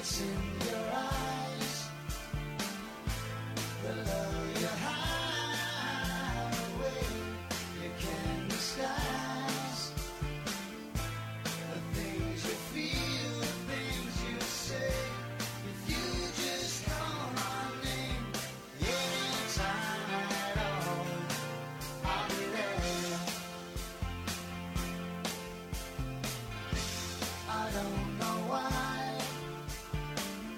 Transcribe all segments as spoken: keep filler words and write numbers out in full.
It's in your eyes, the love you hide away, you can't disguise the things you feel, the things you say. If you just call my name anytime at all, I'll be there. I don't know why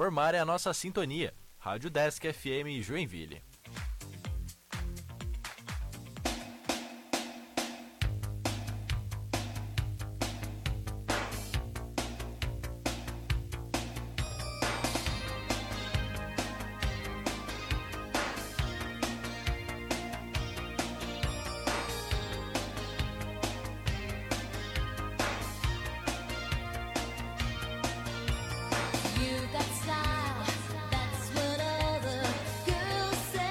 informar é a nossa sintonia. Rádio Desk F M Joinville. You got style, that's what all the girls say.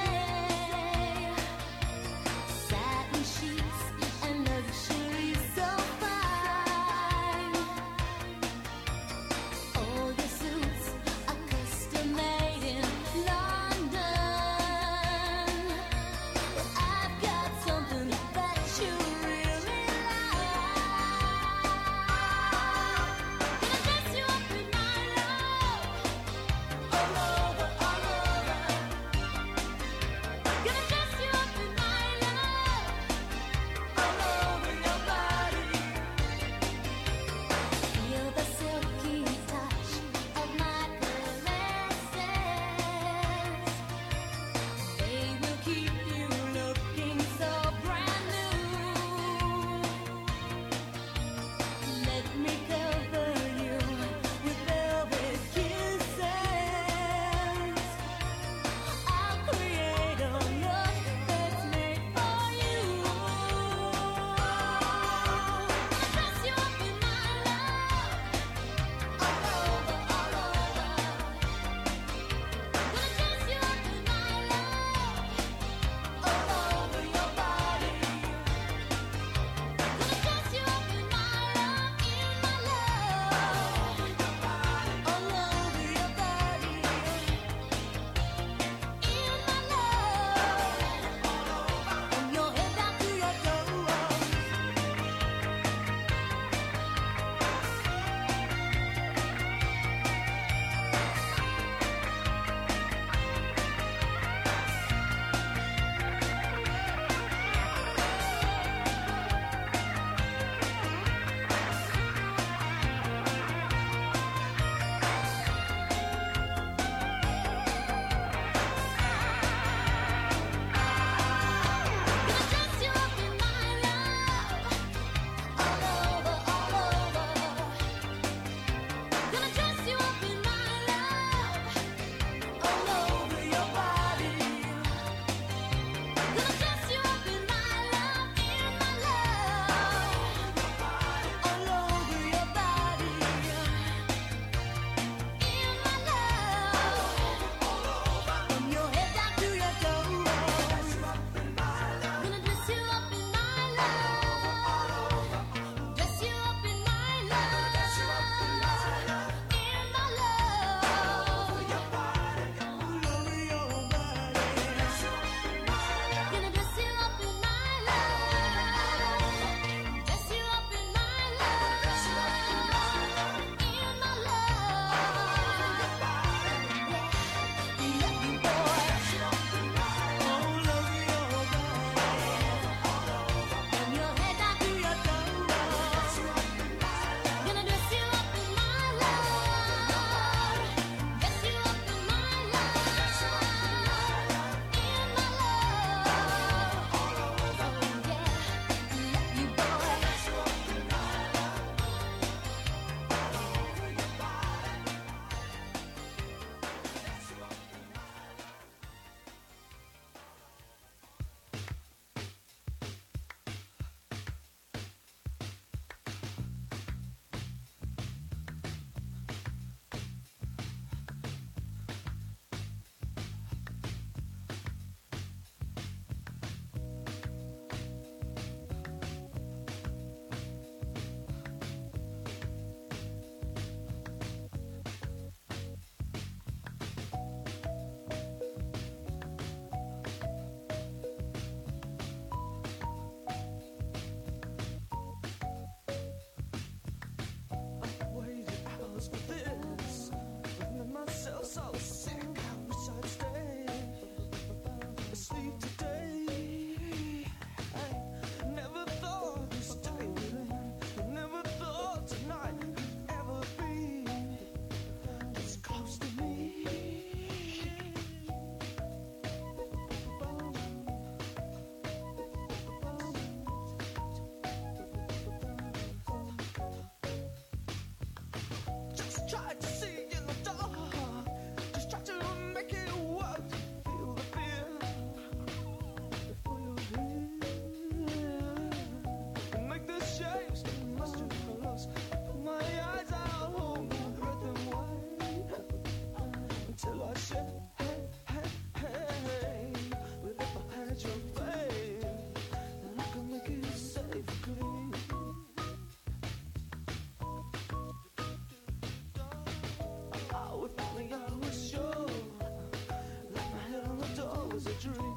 dream.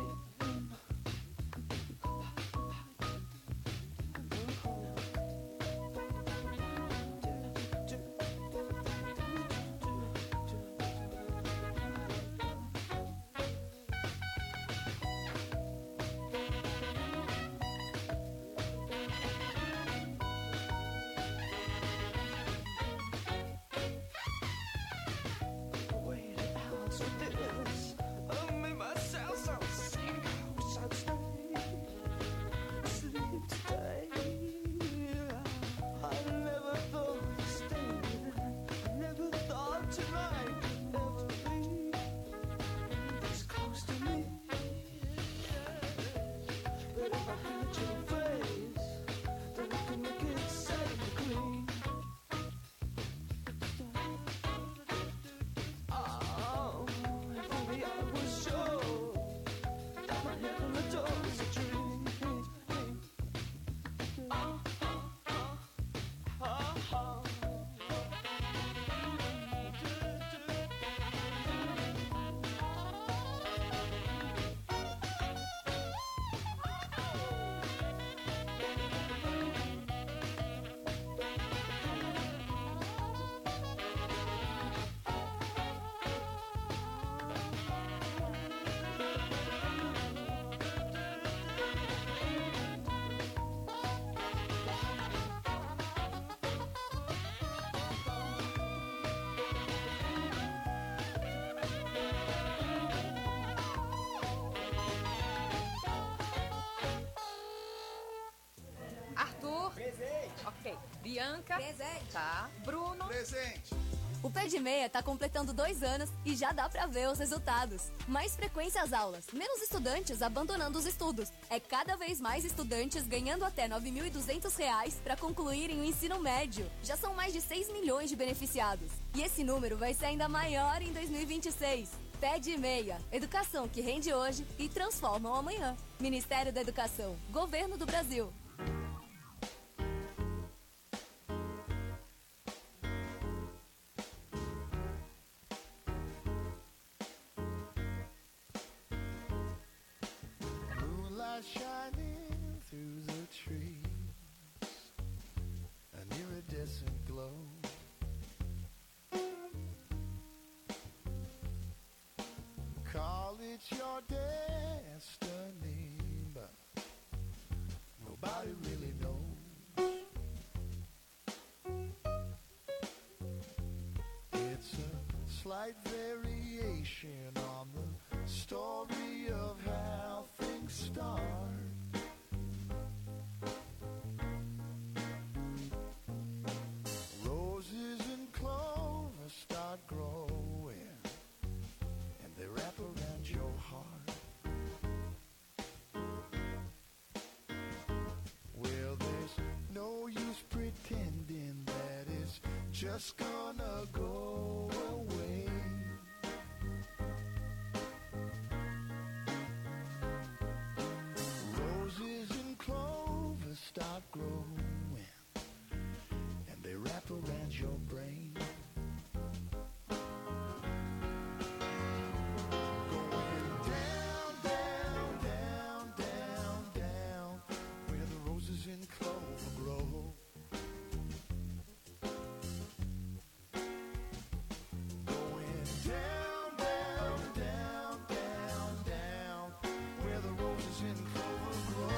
Ok. Bianca. Presente. Tá. Bruno. Presente. O Pé de Meia tá completando dois anos e já dá pra ver os resultados. Mais frequência às aulas, menos estudantes abandonando os estudos. É cada vez mais estudantes ganhando até nove mil e duzentos reais pra concluírem o ensino médio. Já são mais de seis milhões de beneficiados. E esse número vai ser ainda maior em dois mil e vinte e seis. Pé de Meia. Educação que rende hoje e transforma o amanhã. Ministério da Educação. Governo do Brasil. Shining through the trees, an iridescent glow. Call it your destiny, but nobody really knows. It's a slight variation on the story of how things start. Roses and clover start growing, and they wrap around your heart. Well, there's no use pretending that it's just gonna go away. Roses and clover start growing, and they wrap around your brain. Going down, down, down, down, down, where the roses and clover grow. Going down, down, down, down, down, where the roses and clover grow.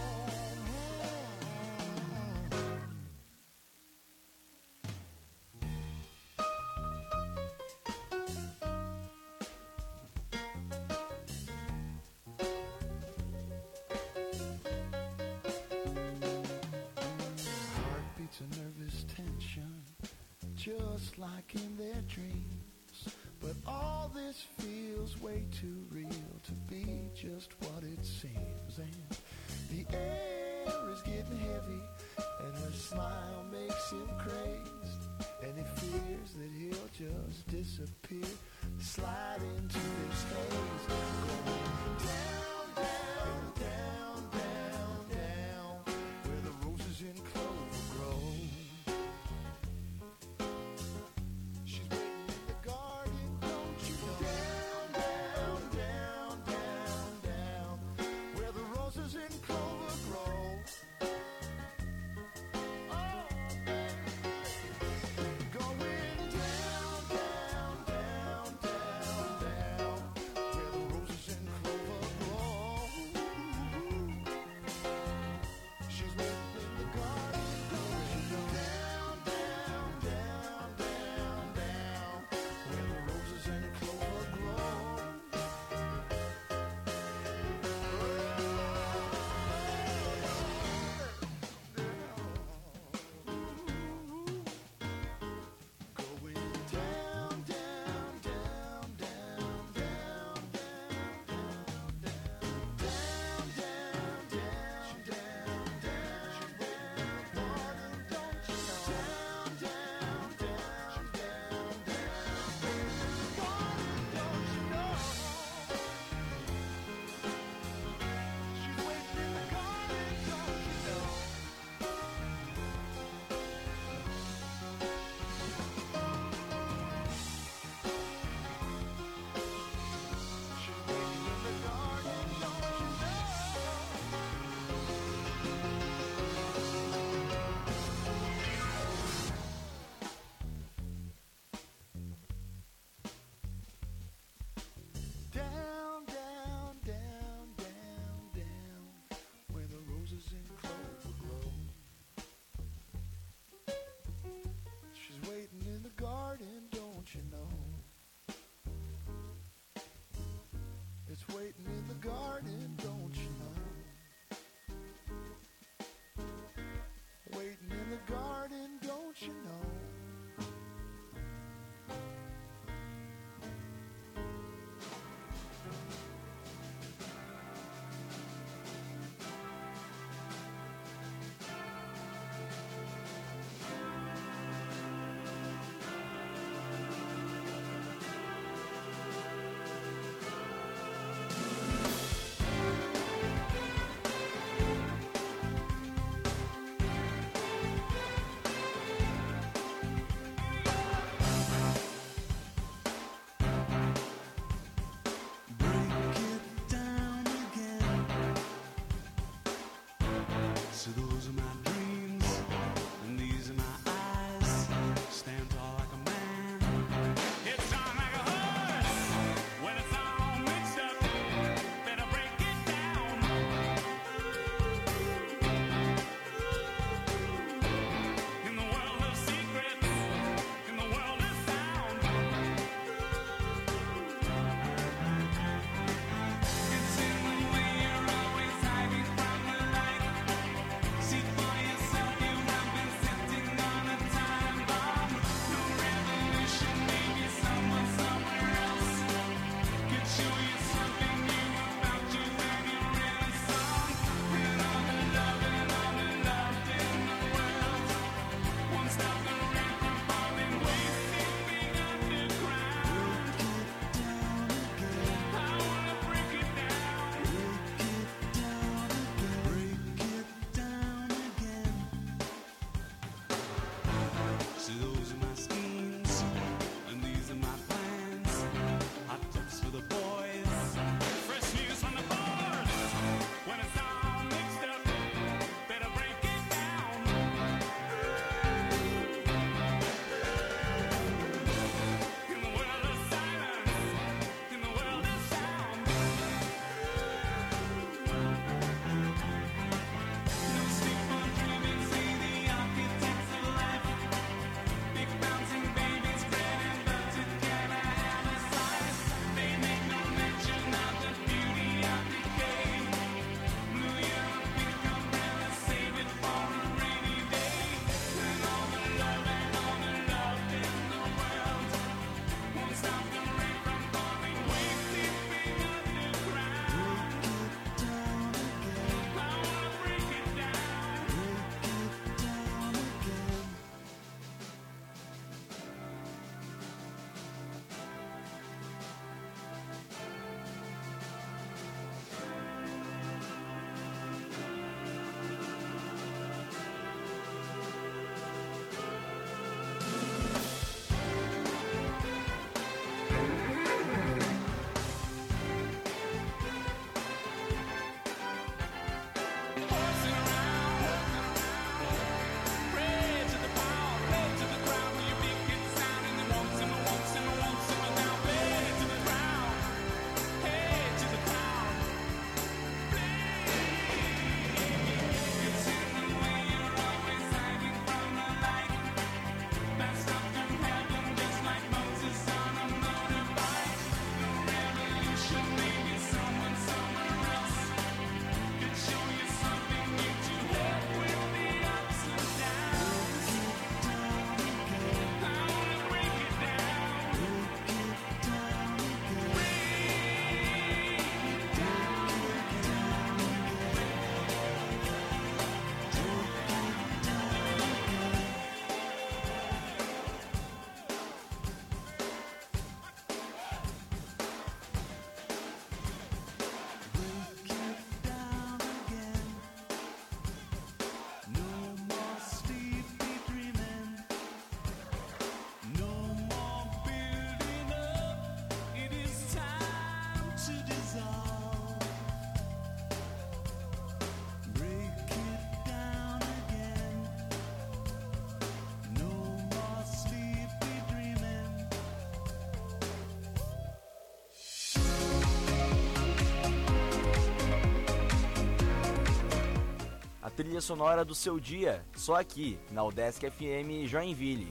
Heartbeats a nervous tension, just like in their dreams. But all this feels way too real to be just what it seems. And the air is getting heavy, and her smile makes him crazed. And he fears that he'll just disappear, slide into this haze. Going down, down, down, down, down, where the roses and clover grow. She's waiting in the garden, don't you know? Down, down, down, garden, don't you know? Waiting in the garden, don't you know? trilha sonora do seu dia, só aqui, na Udesc F M Joinville.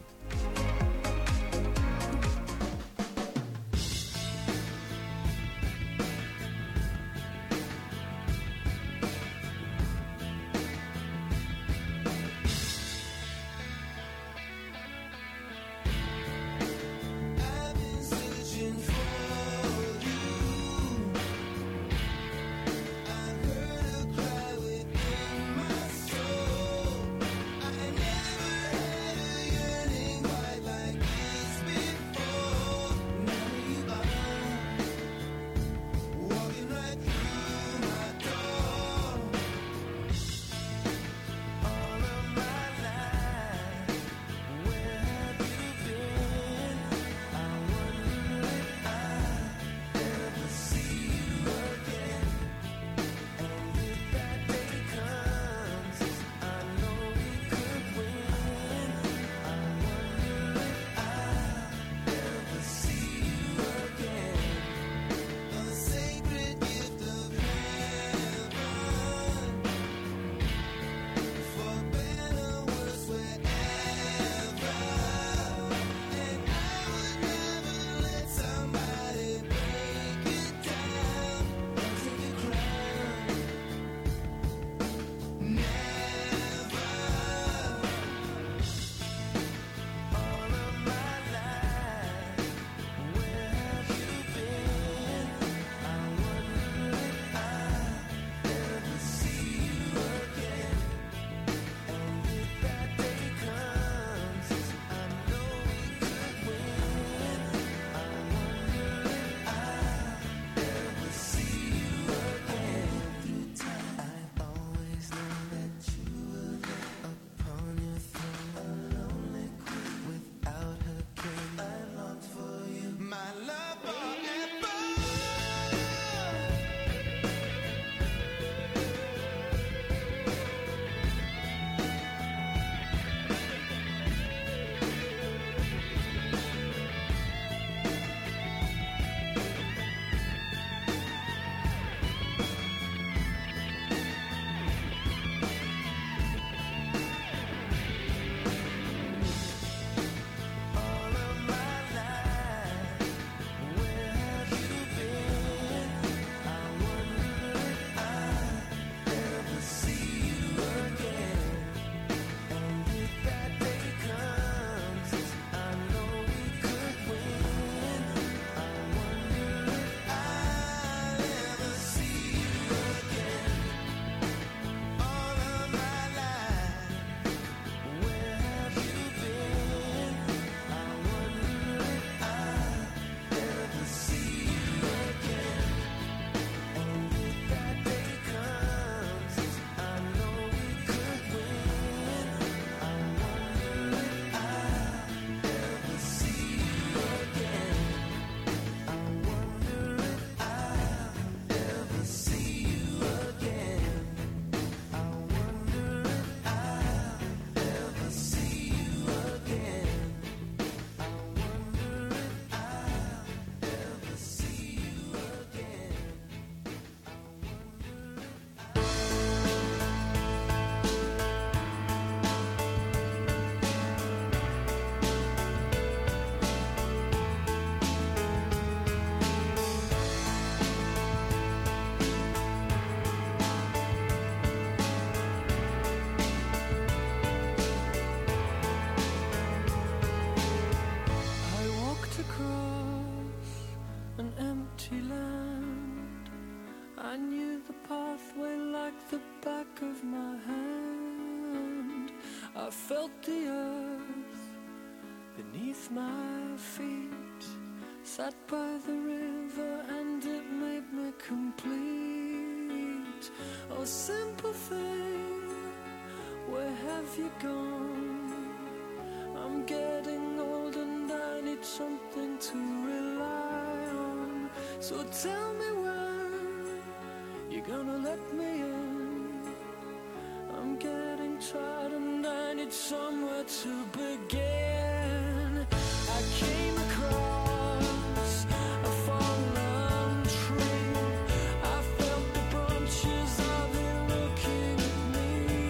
I knew the pathway like the back of my hand. I felt the earth beneath my feet. Sat by the river and it made me complete. Oh, simple thing, where have you gone? I'm getting old and I need something to rely on. So tell me when you're gonna let me in. I'm getting tired and I need somewhere to begin. I came across a fallen tree. I felt the branches of it looking at me.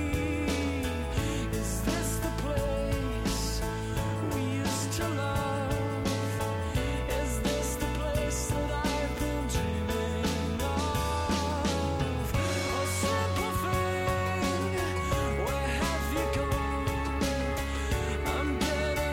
Is this the place we used to love? Is this the place that I've been dreaming of? Oh, simple thing, where have you gone? I'm getting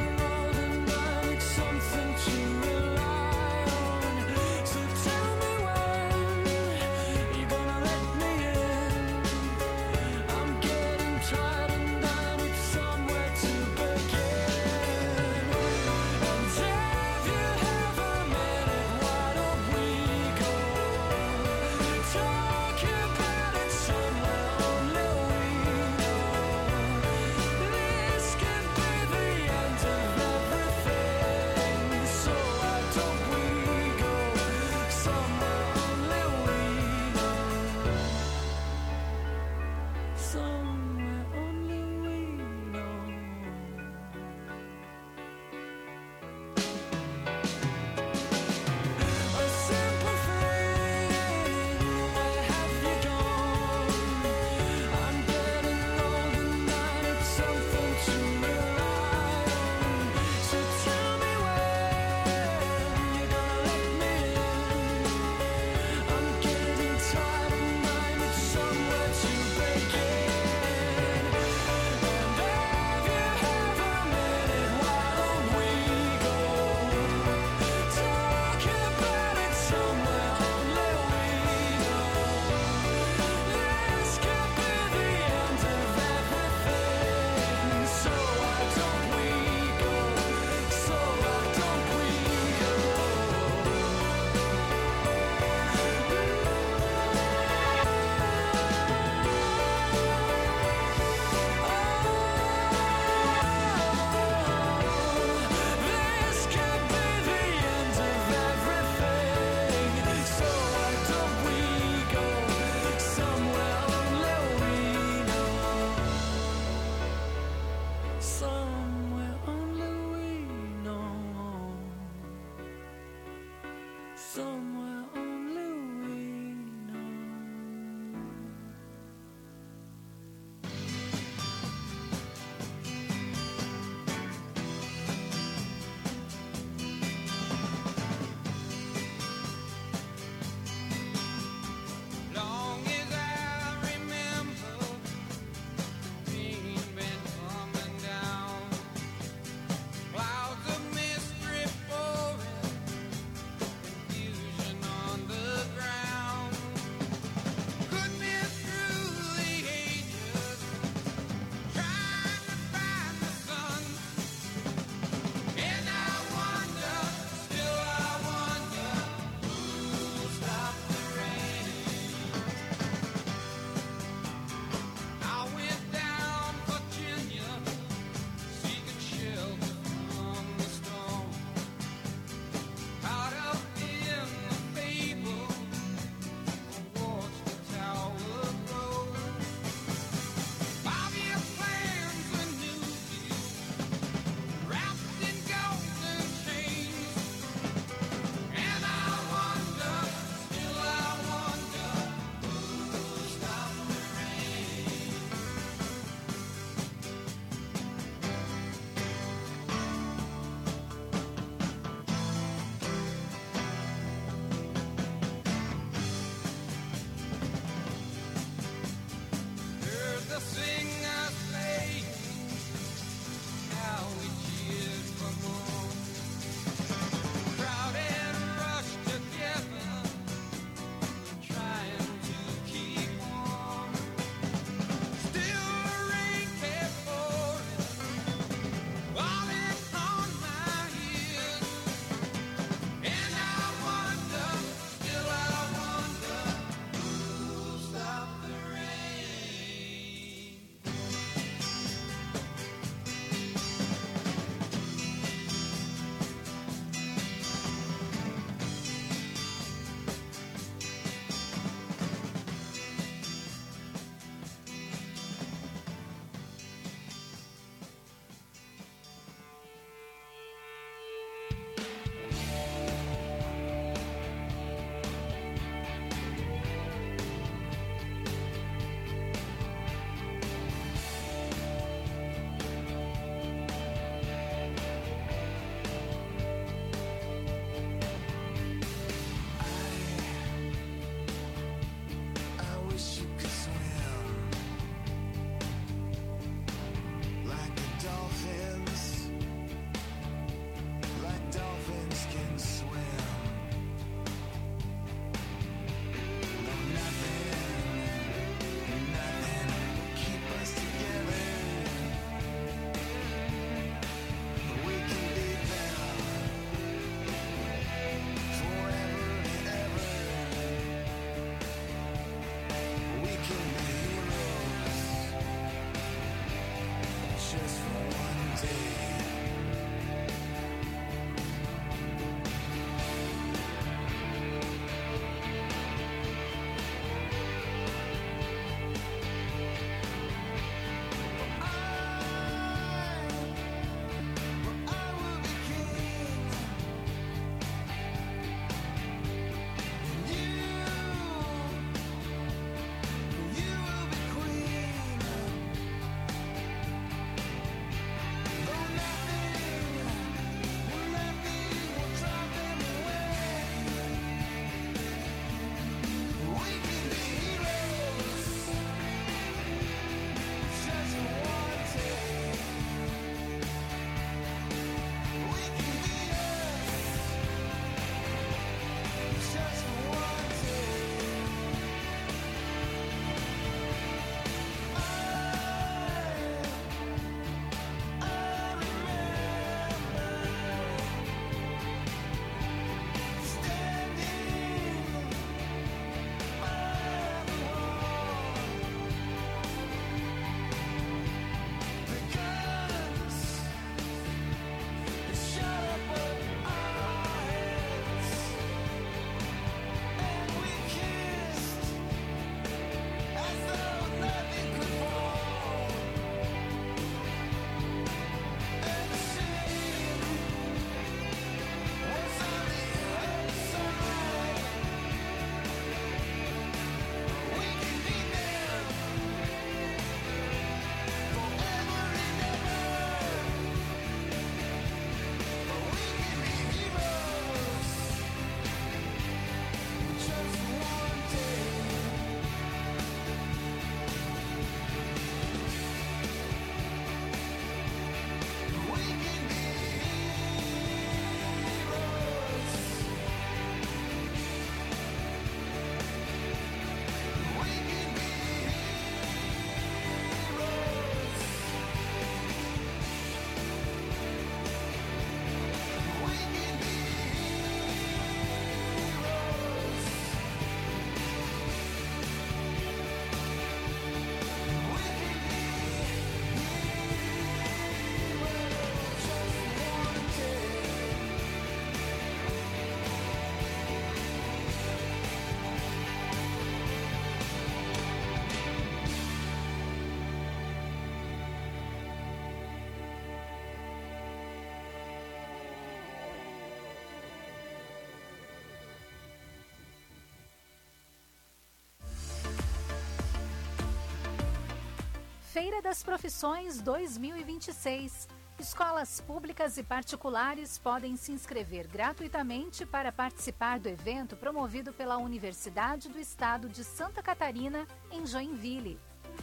Feira das Profissões dois mil e vinte e seis. Escolas públicas e particulares podem se inscrever gratuitamente para participar do evento promovido pela Universidade do Estado de Santa Catarina, em Joinville.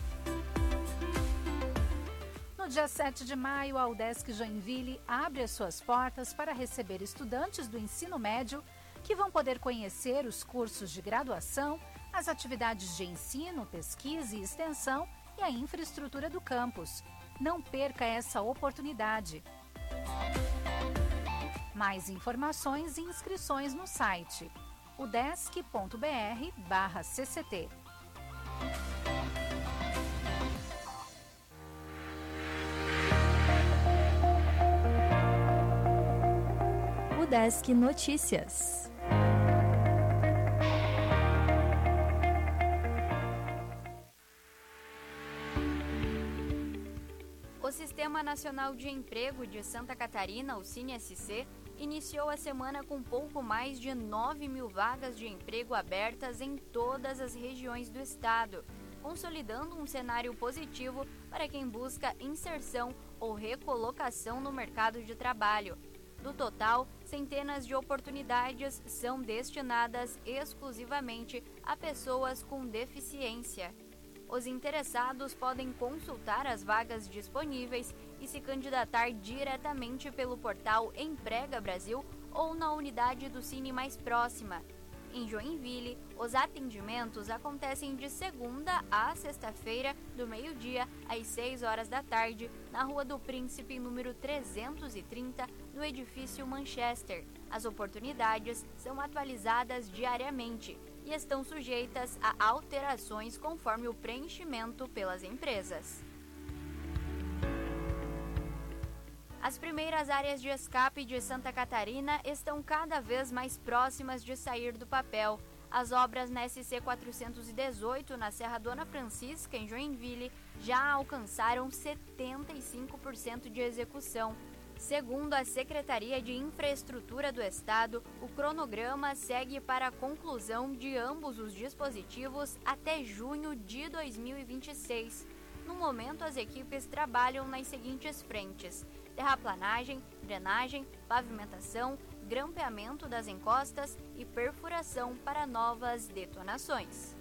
No dia sete de maio, a UDESC Joinville abre as suas portas para receber estudantes do ensino médio que vão poder conhecer os cursos de graduação, as atividades de ensino, pesquisa e extensão e a infraestrutura do campus. Não perca essa oportunidade. Mais informações e inscrições no site udesc.br barra cct. UDESC Notícias. O Sistema Nacional de Emprego de Santa Catarina, o SINESC, iniciou a semana com pouco mais de nove mil vagas de emprego abertas em todas as regiões do estado, consolidando um cenário positivo para quem busca inserção ou recolocação no mercado de trabalho. Do total, centenas de oportunidades são destinadas exclusivamente a pessoas com deficiência. Os interessados podem consultar as vagas disponíveis e se candidatar diretamente pelo portal Emprega Brasil ou na unidade do Cine mais próxima. Em Joinville, os atendimentos acontecem de segunda a sexta-feira, do meio-dia às seis horas da tarde, na Rua do Príncipe, número trezentos e trinta, no edifício Manchester. As oportunidades são atualizadas diariamente e estão sujeitas a alterações conforme o preenchimento pelas empresas. As primeiras áreas de escape de Santa Catarina estão cada vez mais próximas de sair do papel. As obras na S C quatrocentos e dezoito, na Serra Dona Francisca, em Joinville, já alcançaram setenta e cinco por cento de execução. Segundo a Secretaria de Infraestrutura do Estado, o cronograma segue para a conclusão de ambos os dispositivos até junho de dois mil e vinte e seis. No momento, as equipes trabalham nas seguintes frentes: terraplanagem, drenagem, pavimentação, grampeamento das encostas e perfuração para novas detonações.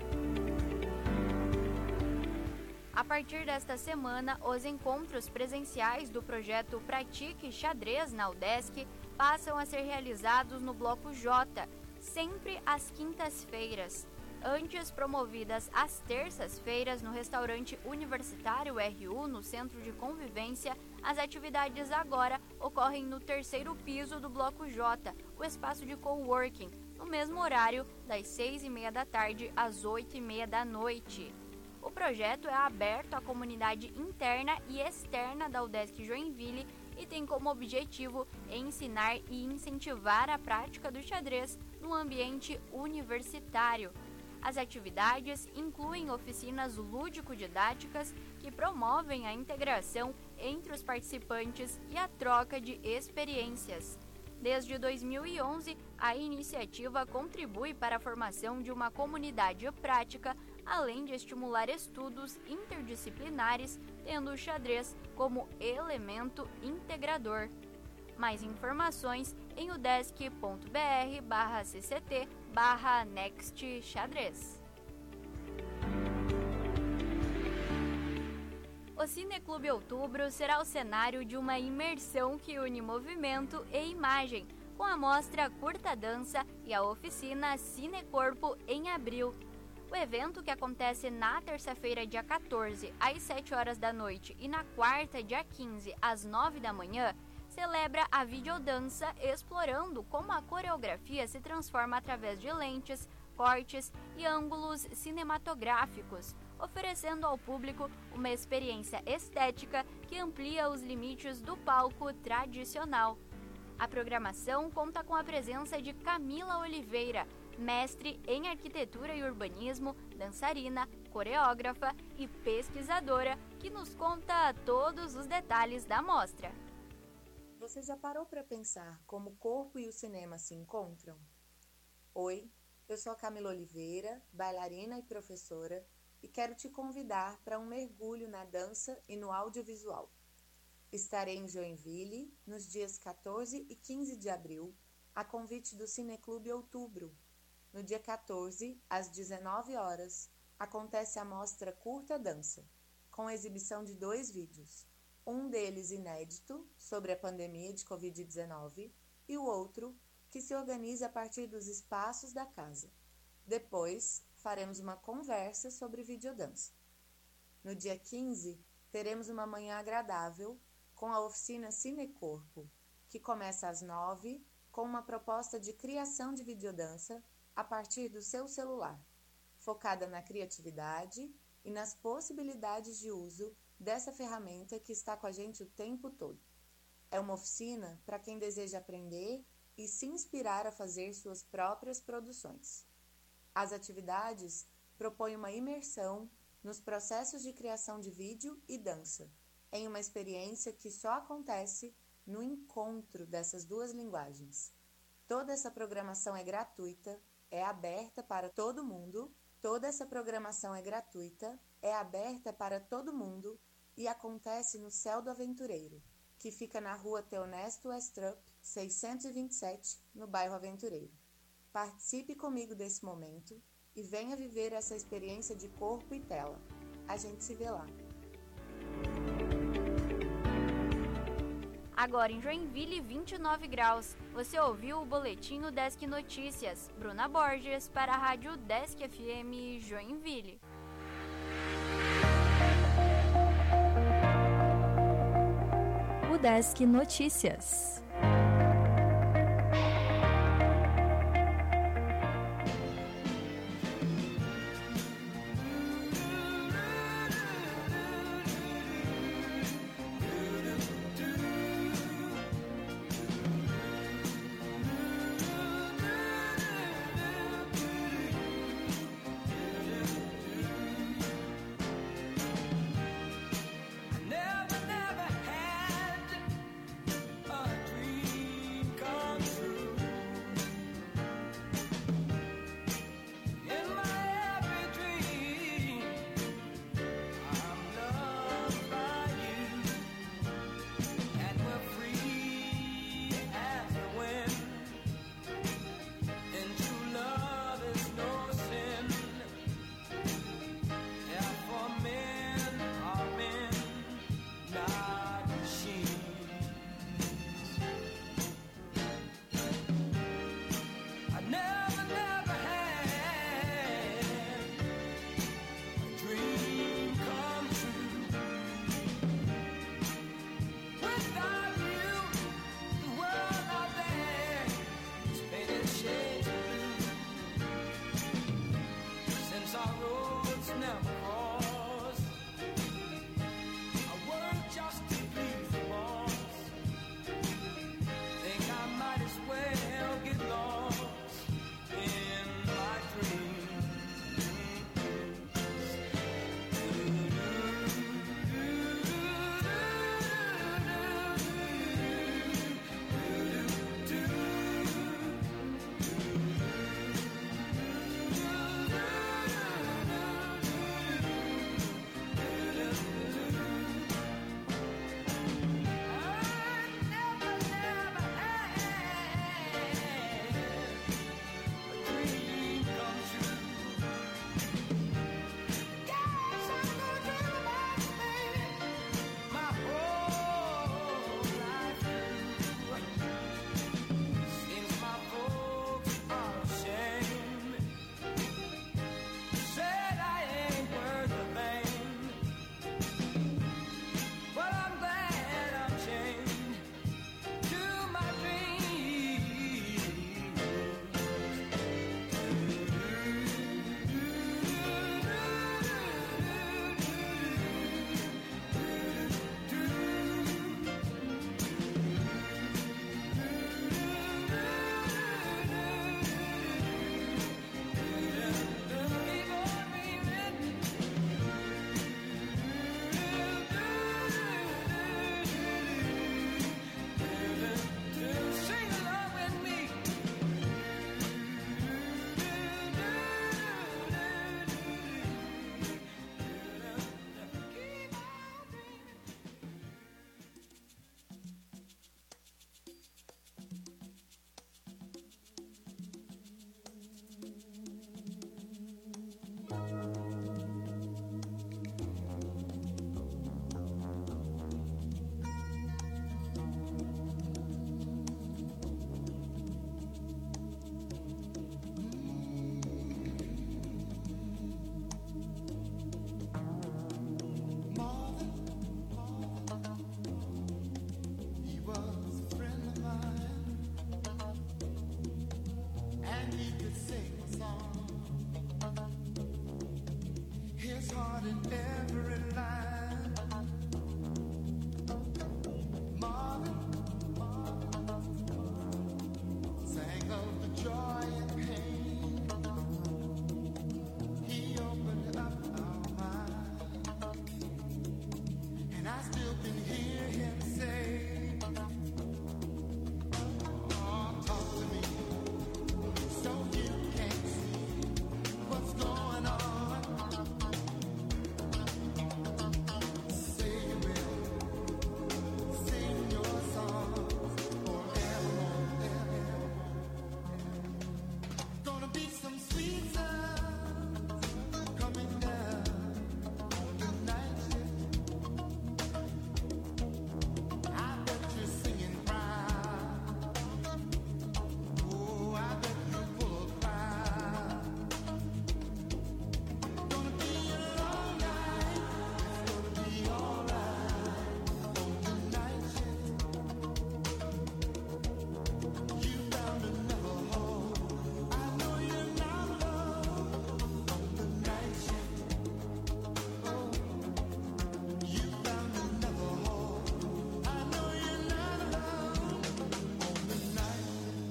A partir desta semana, os encontros presenciais do projeto Pratique Xadrez na UDESC passam a ser realizados no Bloco J, sempre às quintas-feiras. Antes promovidas às terças-feiras no restaurante universitário R U, no Centro de Convivência, as atividades agora ocorrem no terceiro piso do Bloco J, o espaço de coworking, no mesmo horário, das seis e meia da tarde às oito e meia da noite. O projeto é aberto à comunidade interna e externa da UDESC Joinville e tem como objetivo ensinar e incentivar a prática do xadrez no ambiente universitário. As atividades incluem oficinas lúdico-didáticas que promovem a integração entre os participantes e a troca de experiências. Desde dois mil e onze, a iniciativa contribui para a formação de uma comunidade prática, além de estimular estudos interdisciplinares, tendo o xadrez como elemento integrador. Mais informações em udesc.br barra cct barra next xadrez. O Cineclube Outubro será o cenário de uma imersão que une movimento e imagem, com a mostra Curta Dança e a oficina Cinecorpo em abril. O evento, que acontece na terça-feira, dia quatorze, às sete horas da noite e na quarta, dia quinze, às nove da manhã, celebra a videodança explorando como a coreografia se transforma através de lentes, cortes e ângulos cinematográficos, oferecendo ao público uma experiência estética que amplia os limites do palco tradicional. A programação conta com a presença de Camila Oliveira, mestre em arquitetura e urbanismo, dançarina, coreógrafa e pesquisadora, que nos conta todos os detalhes da mostra. Você já parou para pensar como o corpo e o cinema se encontram? Oi, eu sou a Camila Oliveira, bailarina e professora, e quero te convidar para um mergulho na dança e no audiovisual. Estarei em Joinville nos dias quatorze e quinze de abril, a convite do Cineclube Outubro. No dia quatorze, às dezenove horas, acontece a mostra Curta Dança, com exibição de dois vídeos, um deles inédito, sobre a pandemia de covid dezenove, e o outro, que se organiza a partir dos espaços da casa. Depois, faremos uma conversa sobre videodança. No dia quinze, teremos uma manhã agradável com a oficina Cinecorpo, que começa às nove, com uma proposta de criação de videodança a partir do seu celular, focada na criatividade e nas possibilidades de uso dessa ferramenta que está com a gente o tempo todo. É uma oficina para quem deseja aprender e se inspirar a fazer suas próprias produções. As atividades propõem uma imersão nos processos de criação de vídeo e dança, em uma experiência que só acontece no encontro dessas duas linguagens. Toda essa programação é gratuita, é aberta para todo mundo, toda essa programação é gratuita, é aberta para todo mundo e acontece no Céu do Aventureiro, que fica na rua Theonesto Westrup, seiscentos e vinte e sete, no bairro Aventureiro. Participe comigo desse momento e venha viver essa experiência de corpo e tela. A gente se vê lá. Agora em Joinville, vinte e nove graus. Você ouviu o boletim no Desk Notícias. Bruna Borges para a Rádio Desk F M Joinville. O Desk Notícias. heart in every line. Marvin sang of the joy and pain. He opened up our mind, and I still can hear him say, oh, talk to me, so you can't see what's going on. Say you will sing your songs forevermore, evermore. Gonna be some sweet sounds coming down on the night shift. I bet you're singing proud. Oh, I bet you're full of pride. Gonna be a long night. It's gonna be alright on the night shift. You found another home. I know you're not alone on the night shift. Oh, you found another home. I know you're not alone on the night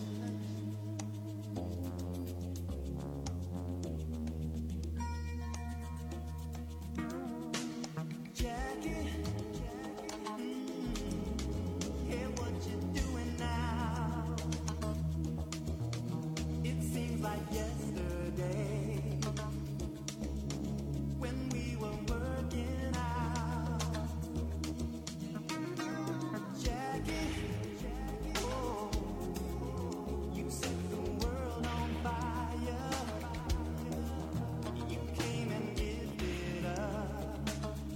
shift. Jackie, hey, what you doing now? It seems like yesterday when we were working out. Jackie, oh, you set the world on fire. You came and gifted us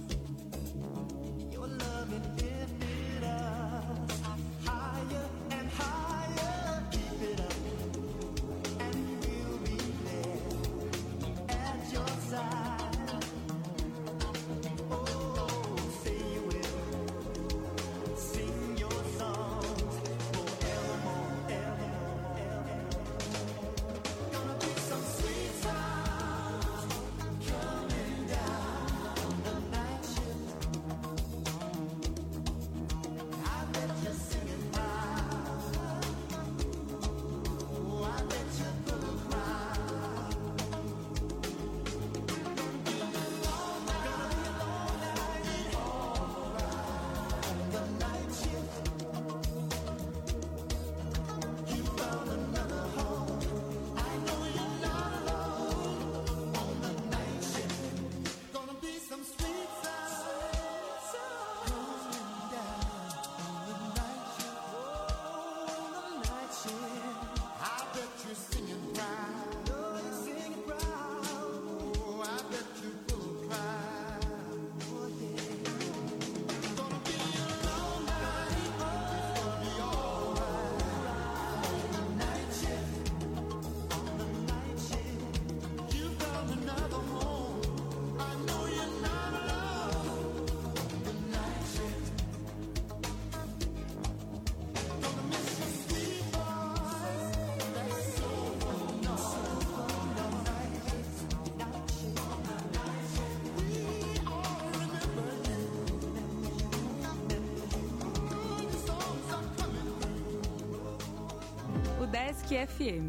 your love and lifted us higher and higher. Keep it up, and we'll be there at your side. Oh, say you will sing your songs forevermore, evermore, evermore. Gonna be some sweet sounds coming down on the night shift. I bet you're singing proud. Oh, I bet you're full of pride. Gonna be a long night, alright on the night shift. You found another home. I know you're not alone on the night shift. Gonna be some sweet sounds coming down on the night shift. Oh, the night shift. I bet you're singing proud. Oh, you're singing proud. Oh, I bet you're full of pride. Oh, yeah. Gonna be a long night. It's gonna be alright on the night shift. On the night shift. You found another home. I know you're not alone on the night shift. Gonna miss your sweet voice. That's so fun. No, on the night shift. Night shift. On the night shift. We all remember you. The songs are coming through. O Desk F M.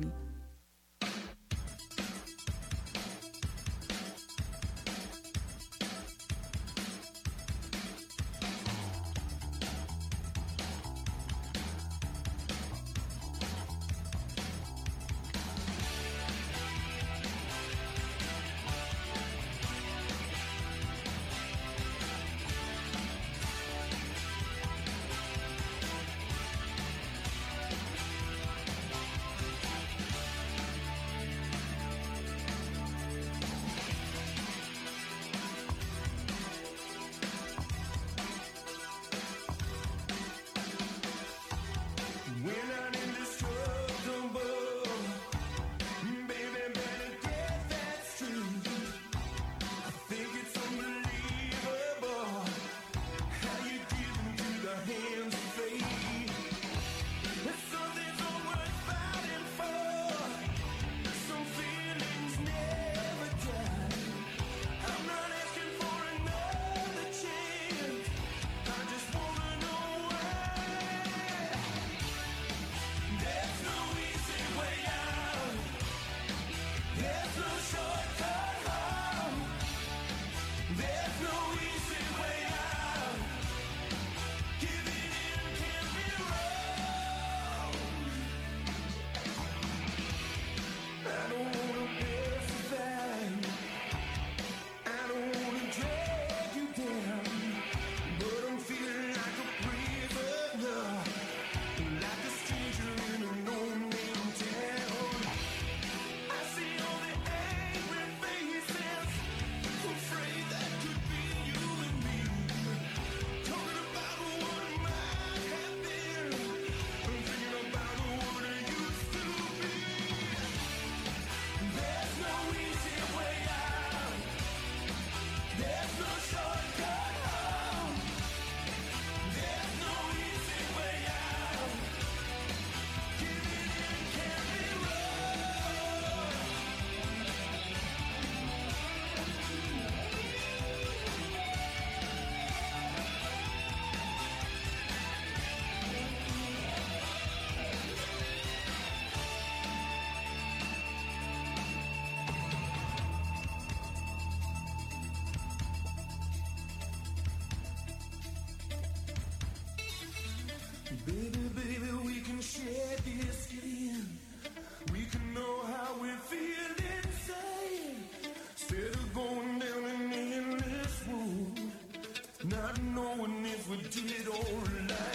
Baby, baby, we can share this skin. We can know how we feel inside. Instead of going down an endless road, not knowing if we did it all right.